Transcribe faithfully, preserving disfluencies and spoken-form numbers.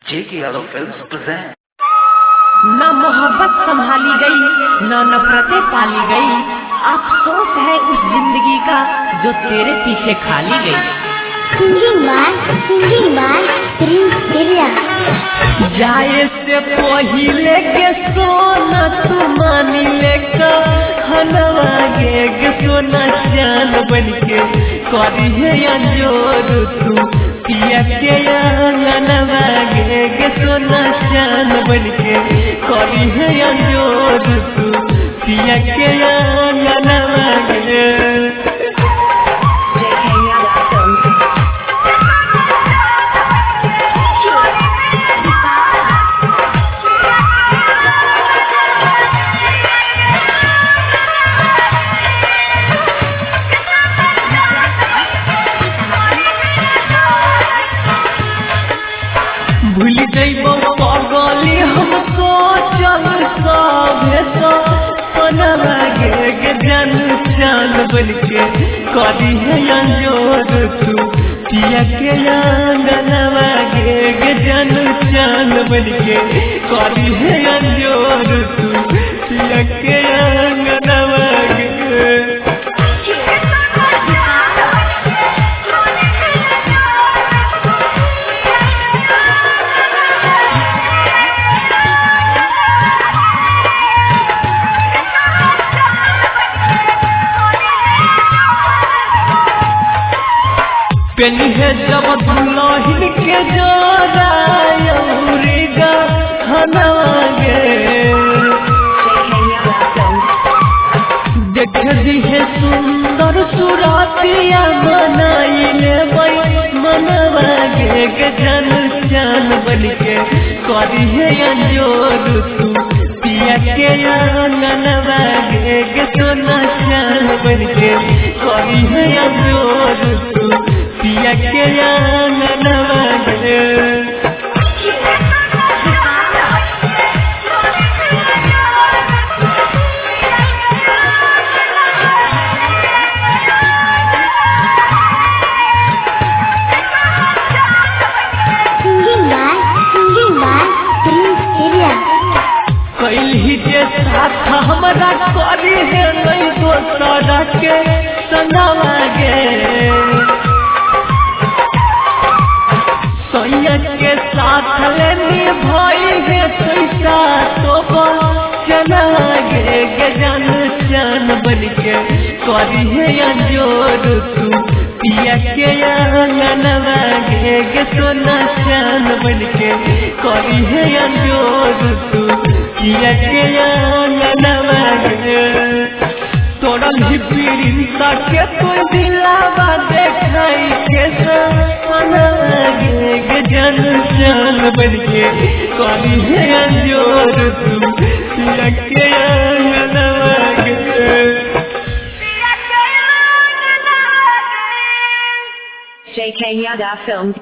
जेके Yadav films present. न मोहब्बत संभाली गई न नफरतें पाली गई, अफसोस है उस जिंदगी का जो तेरे पीछे खाली गई। Singing by singing by Prince एरिया। जाए से पहिले के सोना तू मानी लेका हनवा गे के सोना जान बनके करी है अंजोर तू पिया के अंगनवा गे के सोना जान बनके करी है अंजोर तू पिया के अंगनवा गे। भूल जइबो पगली हमको चल सभे सोनवा गे के जान जान बनके करी है अंजोर तू पिया के अंगनवा गे के जान जान बनके करी है अंजोर तू पिया के अंगनवा गे। पेनी है जब दुल्हन के जोड़ा यौरीगा हनवा गे देख दी है सुंदर सुरातिया बनाई ले मनवा गे के जन जान बनके करी है अंजोर तू पिया के अंगनवा गे के सोना जान बनके करी है अंजोर तू पिया के अंगनवा गे। Singing by singing by Prince एरिया। कैली जे साथ हमरा करी है नहीं दोसरा के संगवा गे सोया के साथ लेनी भाई है पैसा तो चला गे के जान जान बनके करी है अंजोर तू पिया के अंगनवा गे के सोना जान बनके करी है अंजोर तू पिया के अंगनवा गे। तोड़ल ही पीड़िता के तू दिलावा देखाई के सनवा गे के जान जान बनके करी है अंजोर तू पिया के अंगनवा गे। J K Yada Films